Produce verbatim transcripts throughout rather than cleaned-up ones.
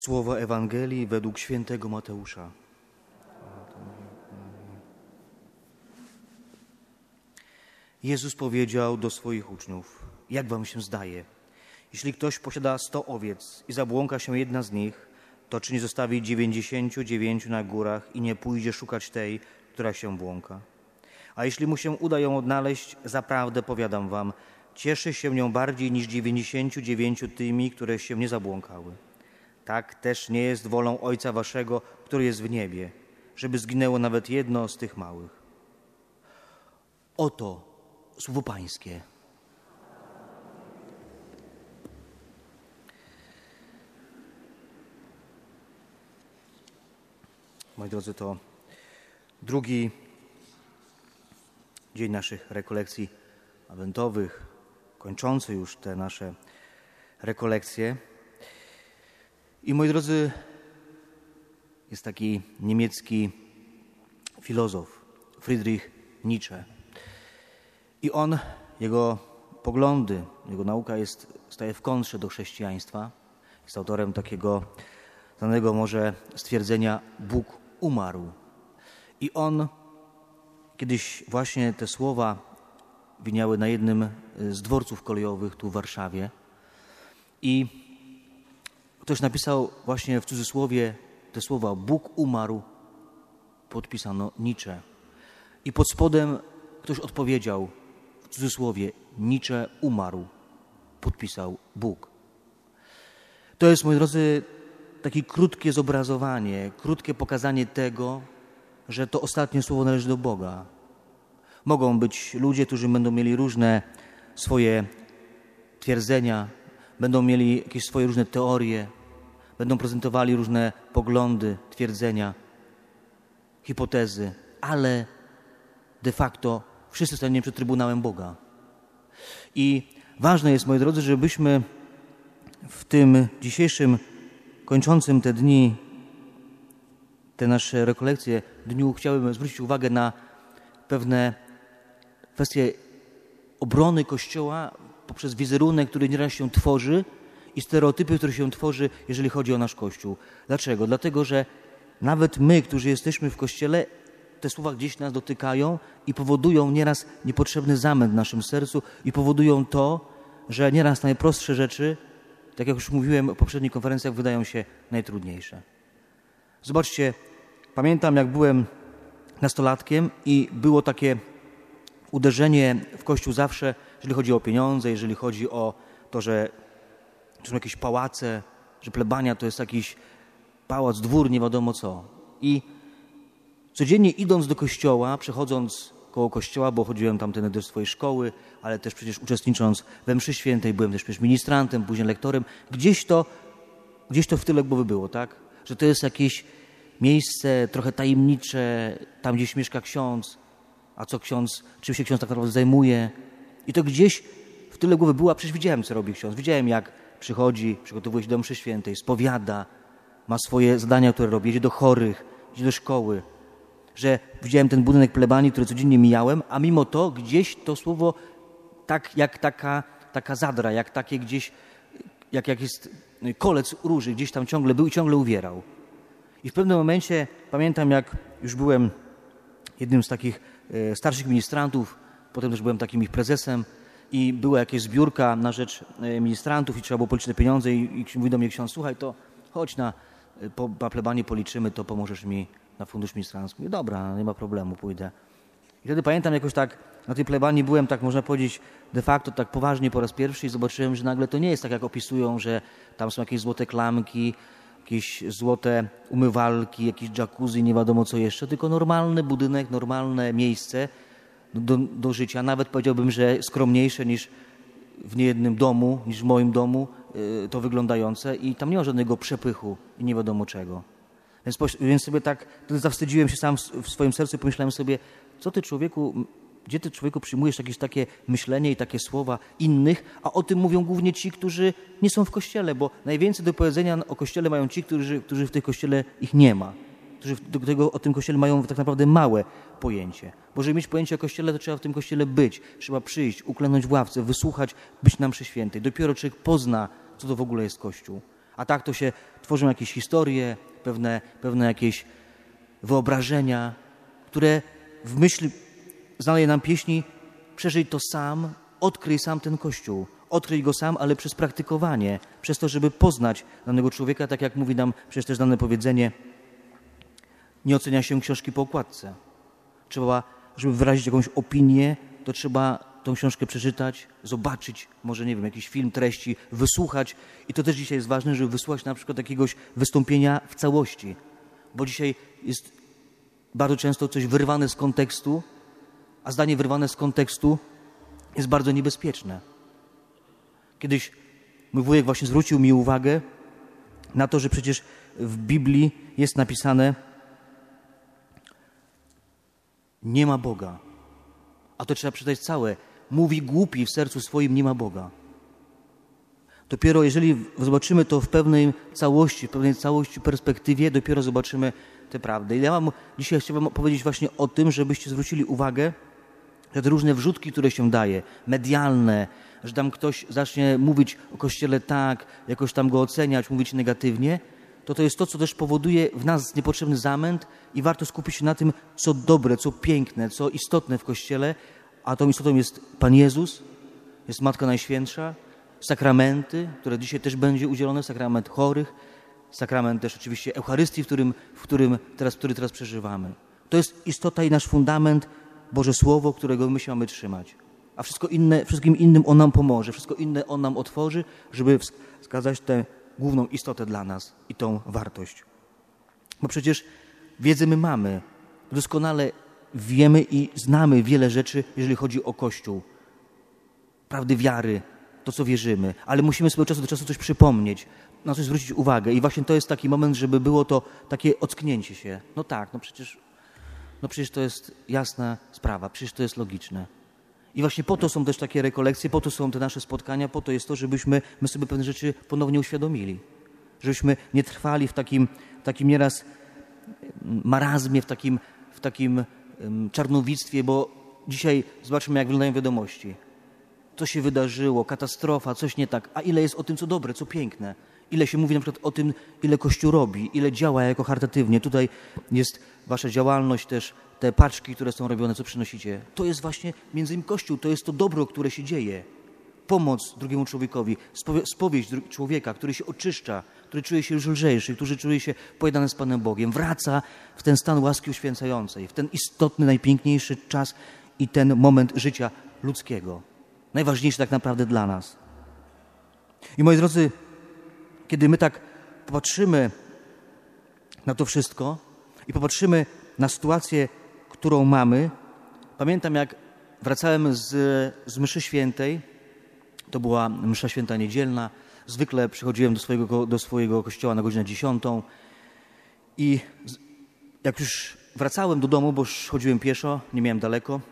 Słowa Ewangelii według świętego Mateusza. Jezus powiedział do swoich uczniów: jak wam się zdaje, jeśli ktoś posiada sto owiec i zabłąka się jedna z nich, to czy nie zostawi dziewięćdziesięciu dziewięciu na górach i nie pójdzie szukać tej, która się błąka? A jeśli mu się uda ją odnaleźć, zaprawdę powiadam wam, cieszy się nią bardziej niż dziewięćdziesięciu dziewięciu tymi, które się nie zabłąkały. Tak też nie jest wolą Ojca waszego, który jest w niebie, żeby zginęło nawet jedno z tych małych. Oto słowo Pańskie. Moi drodzy, to drugi dzień naszych rekolekcji adwentowych, kończący już te nasze rekolekcje. I moi drodzy, jest taki niemiecki filozof Friedrich Nietzsche. I on, jego poglądy, jego nauka jest, staje w kontrze do chrześcijaństwa. Jest autorem takiego znanego może stwierdzenia: Bóg umarł. I on kiedyś właśnie te słowa winiały na jednym z dworców kolejowych tu w Warszawie. I ktoś napisał właśnie w cudzysłowie te słowa: Bóg umarł, podpisano Nietzsche. I pod spodem ktoś odpowiedział w cudzysłowie: Nietzsche umarł, podpisał Bóg. To jest, moi drodzy, takie krótkie zobrazowanie, krótkie pokazanie tego, że to ostatnie słowo należy do Boga. Mogą być ludzie, którzy będą mieli różne swoje twierdzenia, będą mieli jakieś swoje różne teorie, będą prezentowali różne poglądy, twierdzenia, hipotezy, ale de facto wszyscy staniemy przed Trybunałem Boga. I ważne jest, moi drodzy, żebyśmy w tym dzisiejszym, kończącym te dni, te nasze rekolekcje dniu, chciałbym zwrócić uwagę na pewne kwestie obrony Kościoła poprzez wizerunek, który nieraz się tworzy, i stereotypy, które się tworzy, jeżeli chodzi o nasz Kościół. Dlaczego? Dlatego, że nawet my, którzy jesteśmy w Kościele, te słowa gdzieś nas dotykają i powodują nieraz niepotrzebny zamęt w naszym sercu i powodują to, że nieraz najprostsze rzeczy, tak jak już mówiłem w poprzednich konferencjach, wydają się najtrudniejsze. Zobaczcie, pamiętam, jak byłem nastolatkiem i było takie uderzenie w Kościół zawsze, jeżeli chodzi o pieniądze, jeżeli chodzi o to, że są jakieś pałace, że plebania to jest jakiś pałac, dwór, nie wiadomo co. I codziennie idąc do kościoła, przechodząc koło kościoła, bo chodziłem tamtędy do swojej szkoły, ale też przecież uczestnicząc we mszy świętej, byłem też przecież ministrantem, później lektorem, gdzieś to, gdzieś to w tyle głowy było, tak? Że to jest jakieś miejsce trochę tajemnicze, tam gdzieś mieszka ksiądz, a co ksiądz, czym się ksiądz tak naprawdę zajmuje. I to gdzieś w tyle głowy było, a przecież widziałem, co robi ksiądz. Widziałem, jak przychodzi, przygotowuje się do mszy świętej, spowiada, ma swoje zadania, które robi, jedzie do chorych, jedzie do szkoły. Że widziałem ten budynek plebanii, który codziennie mijałem, a mimo to gdzieś to słowo tak jak taka, taka zadra, jak takie gdzieś, jak, jak jest kolec róży, gdzieś tam ciągle był i ciągle uwierał. I w pewnym momencie pamiętam, jak już byłem jednym z takich e, starszych ministrantów, potem też byłem takim ich prezesem, i była jakaś zbiórka na rzecz ministrantów i trzeba było policzyć te pieniądze i, i mówi do mnie ksiądz: słuchaj, to chodź na, po, na plebanie policzymy, to pomożesz mi na fundusz ministrancki. Mówię: dobra, nie ma problemu, pójdę. I wtedy pamiętam, jakoś tak na tej plebanii byłem, tak można powiedzieć, de facto tak poważnie po raz pierwszy i zobaczyłem, że nagle to nie jest tak, jak opisują, że tam są jakieś złote klamki, jakieś złote umywalki, jakieś jacuzzi, nie wiadomo co jeszcze, tylko normalny budynek, normalne miejsce Do, do życia, nawet powiedziałbym, że skromniejsze niż w niejednym domu, niż w moim domu yy, to wyglądające, i tam nie ma żadnego przepychu i nie wiadomo czego. Więc, więc sobie tak zawstydziłem się sam w, w swoim sercu i pomyślałem sobie: co ty, człowieku, gdzie ty, człowieku, przyjmujesz jakieś takie myślenie i takie słowa innych, a o tym mówią głównie ci, którzy nie są w Kościele, bo najwięcej do powiedzenia o Kościele mają ci, którzy, którzy w tej Kościele ich nie ma. Którzy do tego, o tym Kościele mają tak naprawdę małe pojęcie. Bo żeby mieć pojęcie o Kościele, to trzeba w tym Kościele być. Trzeba przyjść, uklęknąć w ławce, wysłuchać, być na mszy świętej. Dopiero człowiek pozna, co to w ogóle jest Kościół. A tak to się tworzą jakieś historie, pewne, pewne jakieś wyobrażenia, które w myśli znanej nam pieśni przeżyj to sam, odkryj sam ten Kościół. Odkryj go sam, ale przez praktykowanie, przez to, żeby poznać danego człowieka, tak jak mówi nam przecież też dane powiedzenie, nie ocenia się książki po okładce. Trzeba, żeby wyrazić jakąś opinię, to trzeba tą książkę przeczytać, zobaczyć, może nie wiem, jakiś film, treści, wysłuchać. I to też dzisiaj jest ważne, żeby wysłuchać na przykład jakiegoś wystąpienia w całości. Bo dzisiaj jest bardzo często coś wyrwane z kontekstu, a zdanie wyrwane z kontekstu jest bardzo niebezpieczne. Kiedyś mój wujek właśnie zwrócił mi uwagę na to, że przecież w Biblii jest napisane nie ma Boga. A to trzeba przeczytać całe. Mówi głupi w sercu swoim nie ma Boga. Dopiero jeżeli zobaczymy to w pewnej całości, w pewnej całości perspektywie, dopiero zobaczymy tę prawdę. I ja mam dzisiaj chciałbym powiedzieć właśnie o tym, żebyście zwrócili uwagę, że te różne wrzutki, które się daje, medialne, że tam ktoś zacznie mówić o Kościele tak, jakoś tam go oceniać, mówić negatywnie, to to jest to, co też powoduje w nas niepotrzebny zamęt i warto skupić się na tym, co dobre, co piękne, co istotne w Kościele, a tą istotą jest Pan Jezus, jest Matka Najświętsza, sakramenty, które dzisiaj też będzie udzielone, sakrament chorych, sakrament też oczywiście Eucharystii, w którym, w którym teraz, który teraz przeżywamy. To jest istota i nasz fundament, Boże Słowo, którego my się mamy trzymać. A wszystko inne, wszystkim innym On nam pomoże, wszystko inne On nam otworzy, żeby wskazać tę główną istotę dla nas i tą wartość. Bo przecież wiedzę my mamy. Doskonale wiemy i znamy wiele rzeczy, jeżeli chodzi o Kościół. Prawdy wiary, to co wierzymy, ale musimy sobie od czasu do czasu coś przypomnieć, na coś zwrócić uwagę. I właśnie to jest taki moment, żeby było to takie ocknięcie się. No tak, no przecież, no przecież to jest jasna sprawa, przecież to jest logiczne. I właśnie po to są też takie rekolekcje, po to są te nasze spotkania, po to jest to, żebyśmy my sobie pewne rzeczy ponownie uświadomili. Żebyśmy nie trwali w takim, takim nieraz marazmie, w takim, w takim um, czarnowictwie, bo dzisiaj zobaczmy, jak wyglądają wiadomości. Co się wydarzyło, katastrofa, coś nie tak, a ile jest o tym, co dobre, co piękne. Ile się mówi na przykład o tym, ile Kościół robi, ile działa jako charytatywnie. Tutaj jest wasza działalność też, te paczki, które są robione, co przynosicie. To jest właśnie między innymi Kościół, to jest to dobro, które się dzieje. Pomoc drugiemu człowiekowi, spowie- spowieść dru- człowieka, który się oczyszcza, który czuje się już lżejszy, który czuje się pojednany z Panem Bogiem. Wraca w ten stan łaski uświęcającej, w ten istotny, najpiękniejszy czas i ten moment życia ludzkiego. Najważniejszy tak naprawdę dla nas. I moi drodzy, kiedy my tak popatrzymy na to wszystko i popatrzymy na sytuację, którą mamy, pamiętam jak wracałem z, z mszy świętej, to była msza święta niedzielna, zwykle przychodziłem do swojego, do swojego kościoła na godzinę dziesiątą i jak już wracałem do domu, bo już chodziłem pieszo, nie miałem daleko,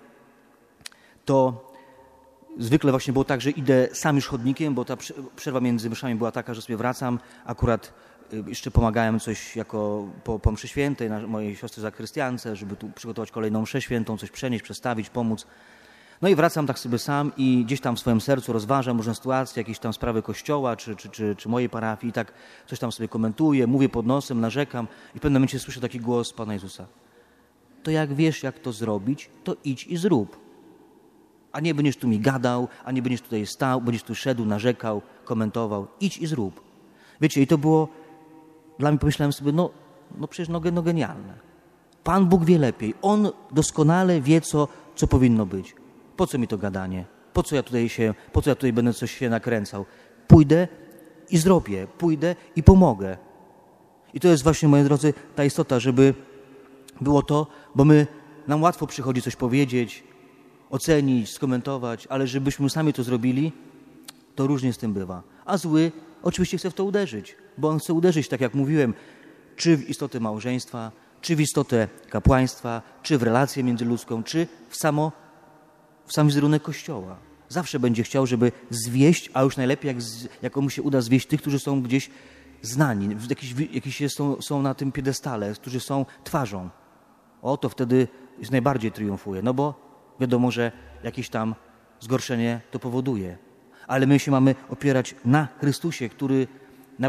to zwykle właśnie było tak, że idę sam już chodnikiem, bo ta przerwa między mszami była taka, że sobie wracam. Akurat jeszcze pomagałem coś jako po, po mszy świętej na mojej siostrze zakrystiance, żeby tu przygotować kolejną mszę świętą, coś przenieść, przestawić, pomóc. No i wracam tak sobie sam i gdzieś tam w swoim sercu rozważam różne sytuacje, jakieś tam sprawy kościoła czy, czy, czy, czy mojej parafii i tak coś tam sobie komentuję, mówię pod nosem, narzekam i w pewnym momencie słyszę taki głos Pana Jezusa. To jak wiesz, jak to zrobić, to idź i zrób. A nie będziesz tu mi gadał, a nie będziesz tutaj stał, będziesz tu szedł, narzekał, komentował. Idź i zrób. Wiecie, i to było, dla mnie pomyślałem sobie, no, no przecież no, no genialne. Pan Bóg wie lepiej. On doskonale wie, co, co powinno być. Po co mi to gadanie? Po co ja tutaj się, po co ja tutaj będę coś się nakręcał? Pójdę i zrobię. Pójdę i pomogę. I to jest właśnie, moi drodzy, ta istota, żeby było to, bo my, nam łatwo przychodzi coś powiedzieć, ocenić, skomentować, ale żebyśmy sami to zrobili, to różnie z tym bywa. A zły oczywiście chce w to uderzyć, bo on chce uderzyć, tak jak mówiłem, czy w istotę małżeństwa, czy w istotę kapłaństwa, czy w relację międzyludzką, czy w, samo, w sam wizerunek Kościoła. Zawsze będzie chciał, żeby zwieść, a już najlepiej, jak, jak mu się uda zwieść tych, którzy są gdzieś znani, jakiś, jakiś są, są na tym piedestale, którzy są twarzą. O, to wtedy jest najbardziej triumfuje, no bo wiadomo, że jakieś tam zgorszenie to powoduje. Ale my się mamy opierać na Chrystusie, który nawet jak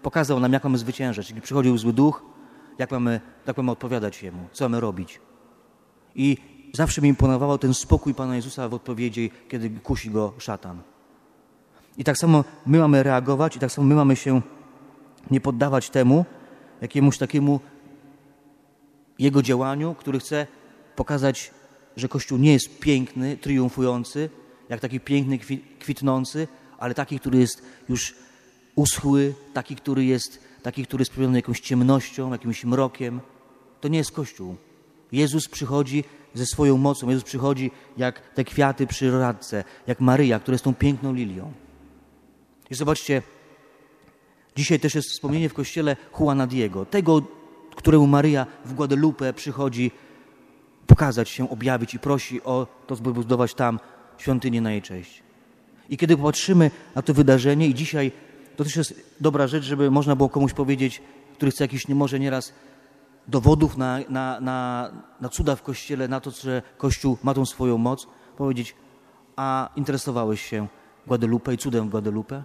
pokazał nam, jak mamy zwyciężać. Czyli przychodził zły duch, jak mamy, jak mamy odpowiadać Jemu, co mamy robić. I zawsze mi imponował ten spokój Pana Jezusa w odpowiedzi, kiedy kusi Go szatan. I tak samo my mamy reagować i tak samo my mamy się nie poddawać temu, jakiemuś takiemu Jego działaniu, który chce pokazać, że Kościół nie jest piękny, triumfujący, jak taki piękny, kwitnący, ale taki, który jest już uschły, taki, który jest, taki, który jest sprawiony jakąś ciemnością, jakimś mrokiem. To nie jest Kościół. Jezus przychodzi ze swoją mocą. Jezus przychodzi jak te kwiaty przy radce, jak Maryja, która jest tą piękną lilią. I zobaczcie, dzisiaj też jest wspomnienie w Kościele Juana Diego, tego, któremu Maryja w Guadalupe przychodzi pokazać się, objawić i prosi o to, by budować tam świątynię na jej cześć. I kiedy popatrzymy na to wydarzenie i dzisiaj to też jest dobra rzecz, żeby można było komuś powiedzieć, który chce jakiś, nie może nieraz dowodów na, na, na, na cuda w Kościele, na to, że Kościół ma tą swoją moc, powiedzieć, a interesowałeś się Guadalupe i cudem w Guadalupe?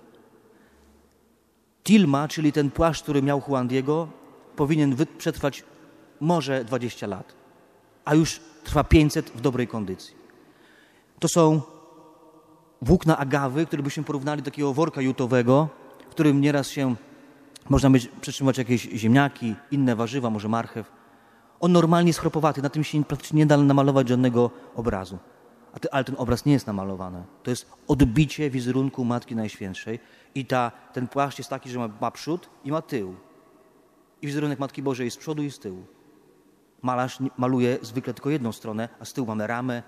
Tilma, czyli ten płaszcz, który miał Juan Diego, powinien przetrwać może dwadzieścia lat, a już trwa pięćset w dobrej kondycji. To są włókna agawy, które byśmy porównali do takiego worka jutowego, w którym nieraz się można mieć, przetrzymywać jakieś ziemniaki, inne warzywa, może marchew. On normalnie jest chropowaty, na tym się praktycznie nie da namalować żadnego obrazu. A ty, ale ten obraz nie jest namalowany. To jest odbicie wizerunku Matki Najświętszej i ta, ten płaszcz jest taki, że ma, ma przód i ma tył. I wizerunek Matki Bożej jest z przodu i z tyłu. Malarz maluje zwykle tylko jedną stronę, a z tyłu mamy ramę,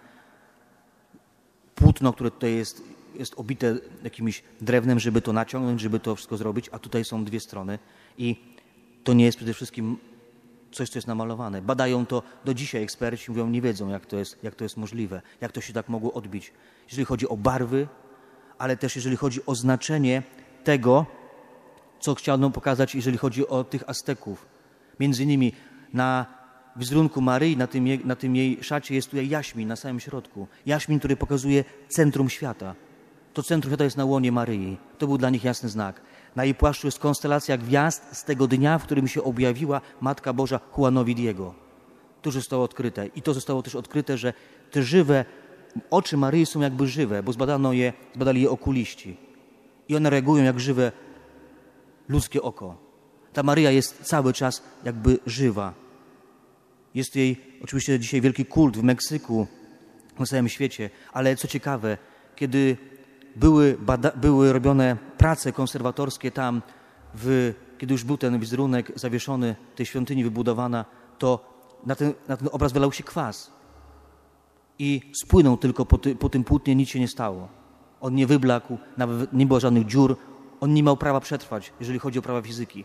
płótno, które tutaj jest, jest obite jakimś drewnem, żeby to naciągnąć, żeby to wszystko zrobić, a tutaj są dwie strony i to nie jest przede wszystkim coś, co jest namalowane. Badają to do dzisiaj eksperci, mówią, nie wiedzą, jak to jest, jak to jest możliwe, jak to się tak mogło odbić. Jeżeli chodzi o barwy, ale też jeżeli chodzi o znaczenie tego, co chciano pokazać, jeżeli chodzi o tych Azteków. Między innymi na wizerunku Maryi, na tym, jej, na tym jej szacie jest tutaj jaśmin na samym środku. Jaśmin, który pokazuje centrum świata. To centrum świata jest na łonie Maryi. To był dla nich jasny znak. Na jej płaszczu jest konstelacja gwiazd z tego dnia, w którym się objawiła Matka Boża Juanowi Diego. To zostało odkryte. I to zostało też odkryte, że te żywe oczy Maryi są jakby żywe, bo zbadano je, zbadali je okuliści. I one reagują jak żywe ludzkie oko. Ta Maryja jest cały czas jakby żywa. Jest jej oczywiście dzisiaj wielki kult w Meksyku, na całym świecie, ale co ciekawe, kiedy były, bada- były robione prace konserwatorskie tam, w, kiedy już był ten wizerunek zawieszony, tej świątyni wybudowana, to na ten, na ten obraz wylał się kwas i spłynął tylko po, ty, po tym płótnie, nic się nie stało. On nie wyblakł, nawet nie było żadnych dziur, on nie miał prawa przetrwać, jeżeli chodzi o prawa fizyki.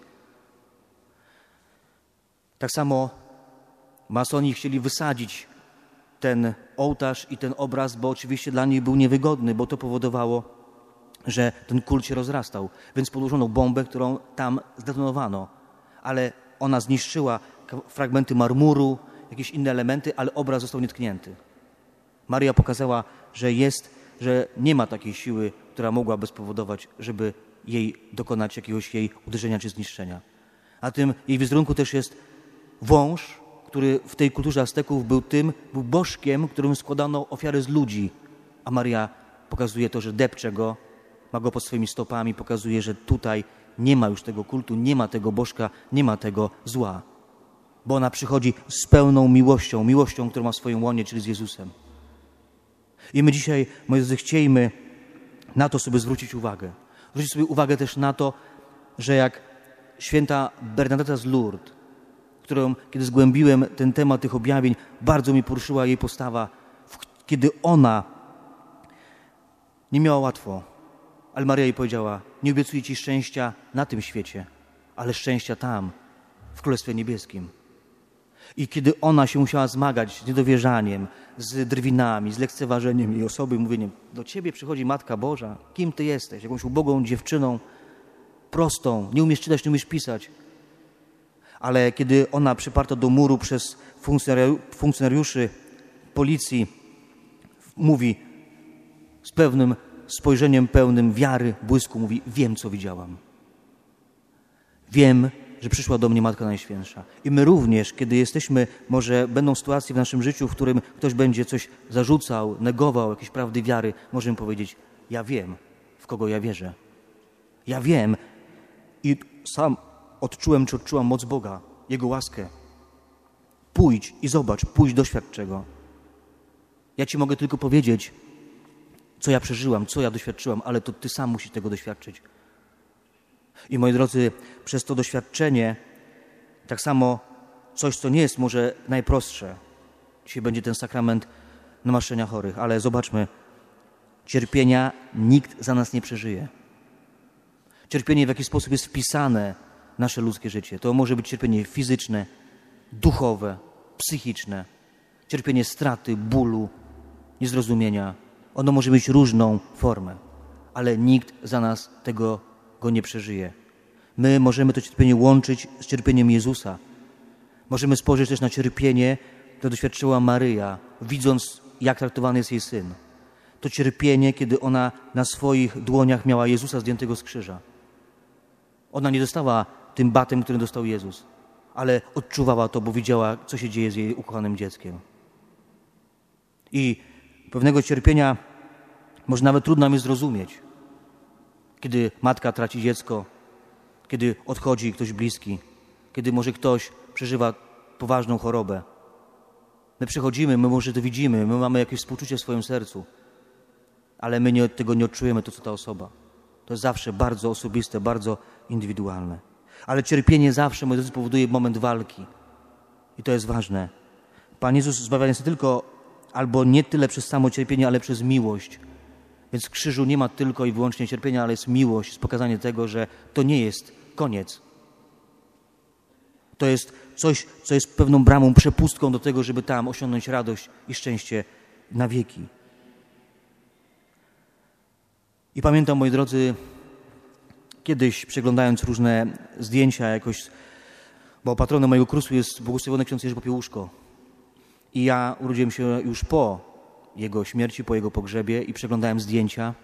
Tak samo masoni chcieli wysadzić ten ołtarz i ten obraz, bo oczywiście dla nich był niewygodny, bo to powodowało, że ten kult się rozrastał. Więc podłożono bombę, którą tam zdetonowano, ale ona zniszczyła fragmenty marmuru, jakieś inne elementy, ale obraz został nietknięty. Maryja pokazała, że jest, że nie ma takiej siły, która mogłaby spowodować, żeby jej dokonać jakiegoś jej uderzenia czy zniszczenia. A tym jej wizerunku też jest wąż, który w tej kulturze Azteków był tym, był bożkiem, którym składano ofiary z ludzi. A Maryja pokazuje to, że depcze go, ma go pod swoimi stopami, pokazuje, że tutaj nie ma już tego kultu, nie ma tego bożka, nie ma tego zła. Bo ona przychodzi z pełną miłością, miłością, którą ma w swoim łonie, czyli z Jezusem. I my dzisiaj, moi drodzy, chciejmy na to sobie zwrócić uwagę. Zwrócić sobie uwagę też na to, że jak święta Bernadetta z Lourdes, którą, kiedy zgłębiłem ten temat tych objawień, bardzo mi poruszyła jej postawa, kiedy ona nie miała łatwo, ale Maryja jej powiedziała, nie obiecuję ci szczęścia na tym świecie, ale szczęścia tam, w Królestwie Niebieskim. I kiedy ona się musiała zmagać z niedowierzaniem, z drwinami, z lekceważeniem jej osoby, mówieniem, do ciebie przychodzi Matka Boża, kim ty jesteś? Jakąś ubogą dziewczyną, prostą, nie umiesz czytać, nie umiesz pisać. Ale kiedy ona przyparta do muru przez funkcjonariuszy policji mówi z pewnym spojrzeniem pełnym wiary, błysku, mówi, wiem, co widziałam. Wiem, że przyszła do mnie Matka Najświętsza. I my również, kiedy jesteśmy, może będą sytuacje w naszym życiu, w którym ktoś będzie coś zarzucał, negował jakieś prawdy wiary, możemy powiedzieć, ja wiem, w kogo ja wierzę. Ja wiem i sam odczułem, czy odczułam moc Boga, Jego łaskę. Pójdź i zobacz, pójdź, doświadcz czego. Ja Ci mogę tylko powiedzieć, co ja przeżyłam, co ja doświadczyłam, ale to Ty sam musisz tego doświadczyć. I moi drodzy, przez to doświadczenie, tak samo coś, co nie jest może najprostsze. Dzisiaj będzie ten sakrament namaszczenia chorych, ale zobaczmy, cierpienia nikt za nas nie przeżyje. Cierpienie w jakiś sposób jest wpisane w nasze ludzkie życie. To może być cierpienie fizyczne, duchowe, psychiczne, cierpienie straty, bólu, niezrozumienia. Ono może mieć różną formę, ale nikt za nas tego go nie przeżyje. My możemy to cierpienie łączyć z cierpieniem Jezusa. Możemy spojrzeć też na cierpienie, które doświadczyła Maryja, widząc, jak traktowany jest jej syn. To cierpienie, kiedy ona na swoich dłoniach miała Jezusa zdjętego z krzyża. Ona nie dostała tym batem, który dostał Jezus, ale odczuwała to, bo widziała, co się dzieje z jej ukochanym dzieckiem. I pewnego cierpienia może nawet trudno mi zrozumieć, kiedy matka traci dziecko, kiedy odchodzi ktoś bliski, kiedy może ktoś przeżywa poważną chorobę. My przechodzimy, my może to widzimy, my mamy jakieś współczucie w swoim sercu, ale my nie, tego nie odczujemy, to co ta osoba. To jest zawsze bardzo osobiste, bardzo indywidualne. Ale cierpienie zawsze, moi drodzy, powoduje moment walki. I to jest ważne. Pan Jezus zbawia nas nie tylko, albo nie tyle przez samo cierpienie, ale przez miłość. Więc w krzyżu nie ma tylko i wyłącznie cierpienia, ale jest miłość, jest pokazanie tego, że to nie jest koniec. To jest coś, co jest pewną bramą, przepustką do tego, żeby tam osiągnąć radość i szczęście na wieki. I pamiętam, moi drodzy, kiedyś przeglądając różne zdjęcia jakoś, bo patronem mojego kursu jest błogosławiony ksiądz Jerzy Popiełuszko. I ja urodziłem się już po jego śmierci, po jego pogrzebie i przeglądałem zdjęcia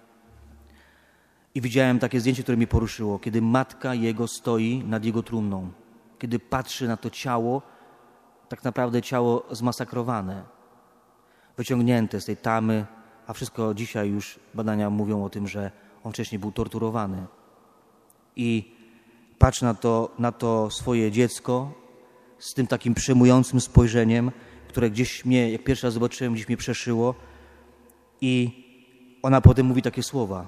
i widziałem takie zdjęcie, które mnie poruszyło, kiedy matka jego stoi nad jego trumną, kiedy patrzy na to ciało, tak naprawdę ciało zmasakrowane, wyciągnięte z tej tamy, a wszystko dzisiaj już badania mówią o tym, że on wcześniej był torturowany. I patrzy na to, na to swoje dziecko z tym takim przejmującym spojrzeniem, które gdzieś mnie, jak pierwszy raz zobaczyłem, gdzieś mnie przeszyło. I ona potem mówi takie słowa.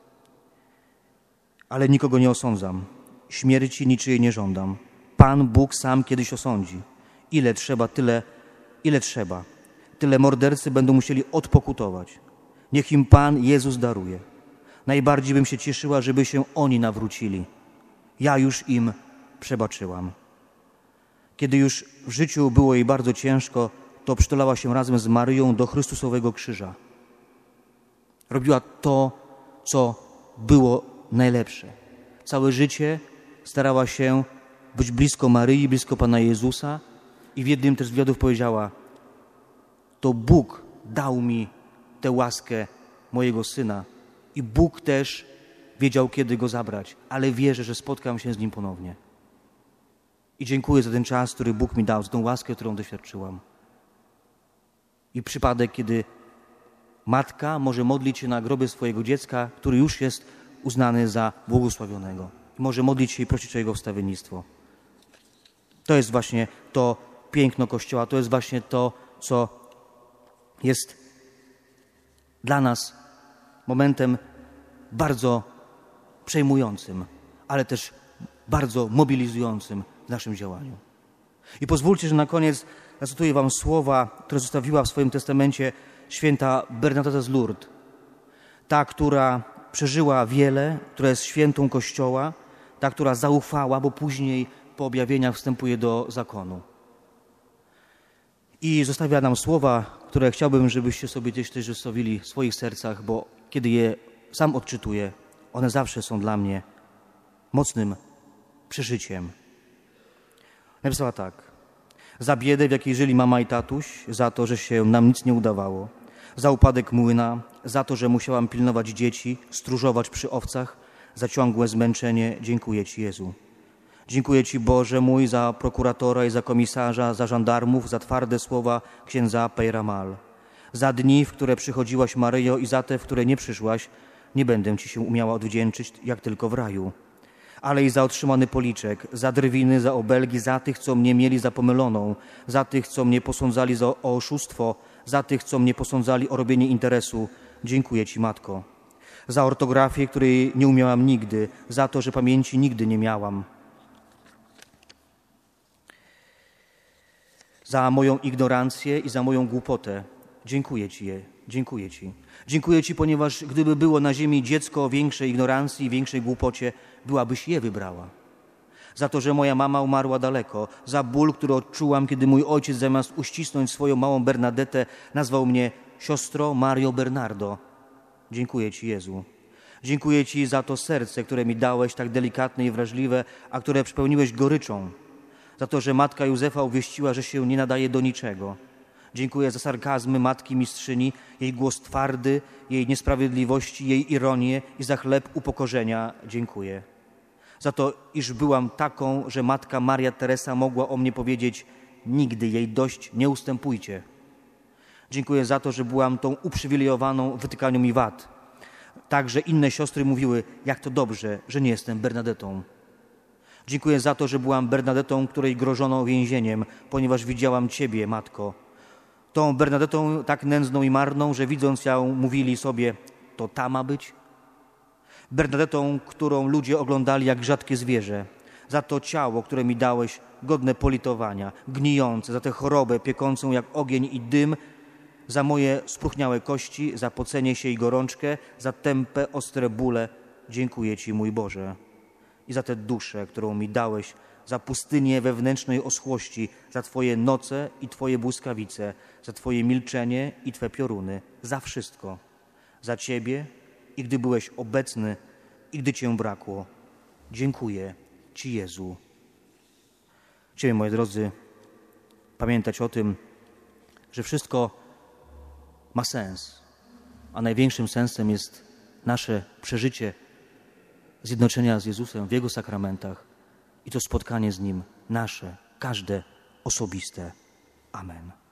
Ale nikogo nie osądzam. Śmierci niczyjej nie żądam. Pan Bóg sam kiedyś osądzi. Ile trzeba, tyle, ile trzeba. Tyle mordercy będą musieli odpokutować. Niech im Pan Jezus daruje. Najbardziej bym się cieszyła, żeby się oni nawrócili. Ja już im przebaczyłam. Kiedy już w życiu było jej bardzo ciężko, to przytulała się razem z Maryją do Chrystusowego krzyża. Robiła to, co było najlepsze. Całe życie starała się być blisko Maryi, blisko Pana Jezusa i w jednym też z wywiadów powiedziała: to Bóg dał mi tę łaskę mojego syna i Bóg też wiedział, kiedy go zabrać, ale wierzę, że spotkam się z nim ponownie. I dziękuję za ten czas, który Bóg mi dał, za tą łaskę, którą doświadczyłam. I przypadek, kiedy matka może modlić się na grobie swojego dziecka, który już jest uznany za błogosławionego. I może modlić się i prosić o jego wstawiennictwo. To jest właśnie to piękno Kościoła, to jest właśnie to, co jest dla nas momentem bardzo przejmującym, ale też bardzo mobilizującym w naszym działaniu. I pozwólcie, że na koniec zacytuję wam słowa, które zostawiła w swoim testamencie święta Bernadetta z Lourdes. Ta, która przeżyła wiele, która jest świętą Kościoła, ta, która zaufała, bo później po objawieniach wstępuje do zakonu. I zostawia nam słowa, które chciałbym, żebyście sobie gdzieś też zostawili w swoich sercach, bo kiedy je sam odczytuję, one zawsze są dla mnie mocnym przeżyciem. Napisała tak. Za biedę, w jakiej żyli mama i tatuś, za to, że się nam nic nie udawało, za upadek młyna, za to, że musiałam pilnować dzieci, stróżować przy owcach, za ciągłe zmęczenie, dziękuję Ci, Jezu. Dziękuję Ci, Boże mój, za prokuratora i za komisarza, za żandarmów, za twarde słowa księdza Peyramal. Za dni, w które przychodziłaś, Maryjo, i za te, w które nie przyszłaś, nie będę Ci się umiała odwdzięczyć, jak tylko w raju. Ale i za otrzymany policzek, za drwiny, za obelgi, za tych, co mnie mieli za pomyloną, za tych, co mnie posądzali za, o oszustwo, za tych, co mnie posądzali o robienie interesu. Dziękuję Ci, Matko. Za ortografię, której nie umiałam nigdy, za to, że pamięci nigdy nie miałam. Za moją ignorancję i za moją głupotę. Dziękuję Ci je, dziękuję Ci. Dziękuję Ci, ponieważ gdyby było na ziemi dziecko o większej ignorancji i większej głupocie, byłabyś je wybrała. Za to, że moja mama umarła daleko, za ból, który odczułam, kiedy mój ojciec zamiast uścisnąć swoją małą Bernadetę, nazwał mnie siostro Mario Bernardo. Dziękuję Ci, Jezu. Dziękuję Ci za to serce, które mi dałeś, tak delikatne i wrażliwe, a które przepełniłeś goryczą. Za to, że matka Józefa uwieściła, że się nie nadaje do niczego. Dziękuję za sarkazmy matki mistrzyni, jej głos twardy, jej niesprawiedliwości, jej ironię i za chleb upokorzenia. Dziękuję. Za to, iż byłam taką, że matka Maria Teresa mogła o mnie powiedzieć: nigdy jej dość nie ustępujcie. Dziękuję za to, że byłam tą uprzywilejowaną w wytykaniu mi wad. Tak, że inne siostry mówiły: jak to dobrze, że nie jestem Bernadetą. Dziękuję za to, że byłam Bernadetą, której grożono więzieniem, ponieważ widziałam Ciebie, Matko. Tą Bernadetą tak nędzną i marną, że widząc ją mówili sobie: to ta ma być? Bernadetą, którą ludzie oglądali jak rzadkie zwierzę. Za to ciało, które mi dałeś, godne politowania, gnijące, za tę chorobę piekącą jak ogień i dym, za moje spróchniałe kości, za pocenie się i gorączkę, za tępe, ostre bóle. Dziękuję Ci, mój Boże. I za tę duszę, którą mi dałeś, za pustynię wewnętrznej oschłości, za Twoje noce i Twoje błyskawice, za Twoje milczenie i Twe pioruny, za wszystko. Za Ciebie i gdy byłeś obecny i gdy Cię brakło. Dziękuję Ci, Jezu. Chciałem, moi drodzy, pamiętać o tym, że wszystko ma sens, a największym sensem jest nasze przeżycie zjednoczenia z Jezusem w Jego sakramentach i to spotkanie z Nim nasze, każde, osobiste. Amen.